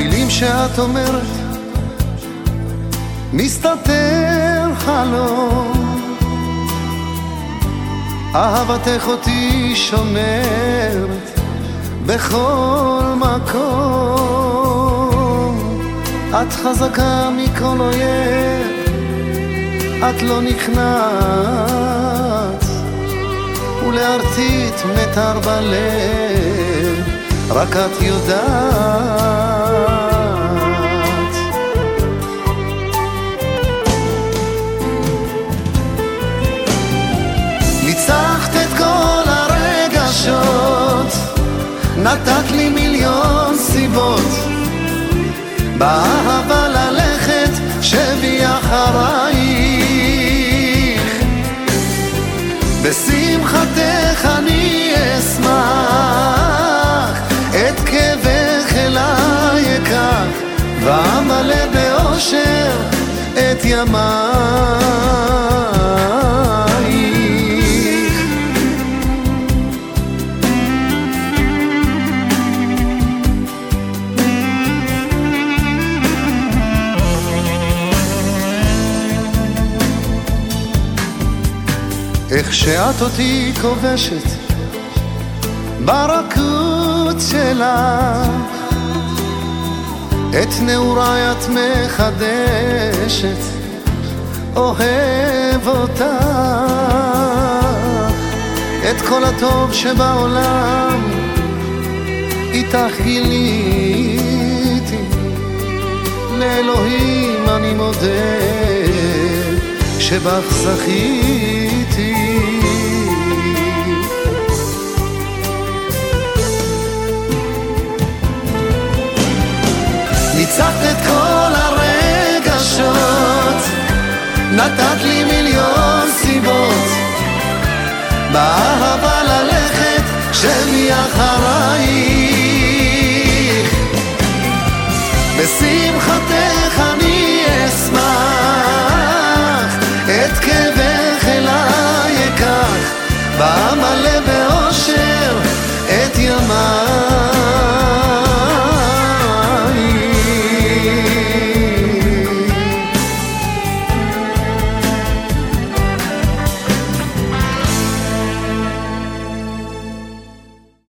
במילים שאת אומרת מסתתר חלום, אהבתך אותי שומרת בכל מקום. את חזקה מכל אויב, את לא נכנעת, ולהרטיט מטר בלב רק את יודעת. ניצחת את כל הרגשות, נתת לי מיליון סיבות, באהבה ללכת שבי אחרייך, בשמחתך אני אשמח, את כאבך אליי אקח, ואמלא באושר את ימייך. איך שאת אותי כובשת ברכות שלך, את נעוריי את מחדשת, אוהב אותך, את כל הטוב שבעולם איתך גיליתי, לאלוהים אני מודה שבך זכיתי. ניצחת את כל הרגשות, נתת לי מיליון סיבות, באהבה ללכת שבי אחריי,